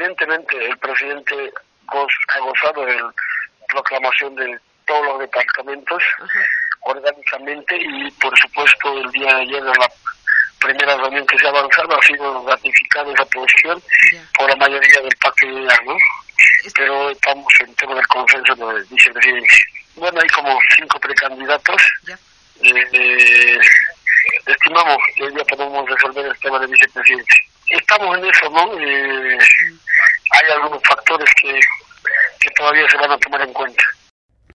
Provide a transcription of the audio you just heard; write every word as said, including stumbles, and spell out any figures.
evidentemente el presidente goz, ha gozado de la proclamación de todos los departamentos uh-huh. orgánicamente, y por supuesto el día de ayer en la primera reunión que se ha avanzado ha sido ratificada esa posición yeah. por la mayoría del partido, ¿no? Pero estamos en tema del consenso de vicepresidencia. Bueno, hay como cinco precandidatos. Yeah. Eh, estimamos que hoy día podemos resolver el tema de vicepresidencia. Estamos en eso, ¿no? Eh, mm. Hay algunos factores que, que todavía se van a tomar en cuenta.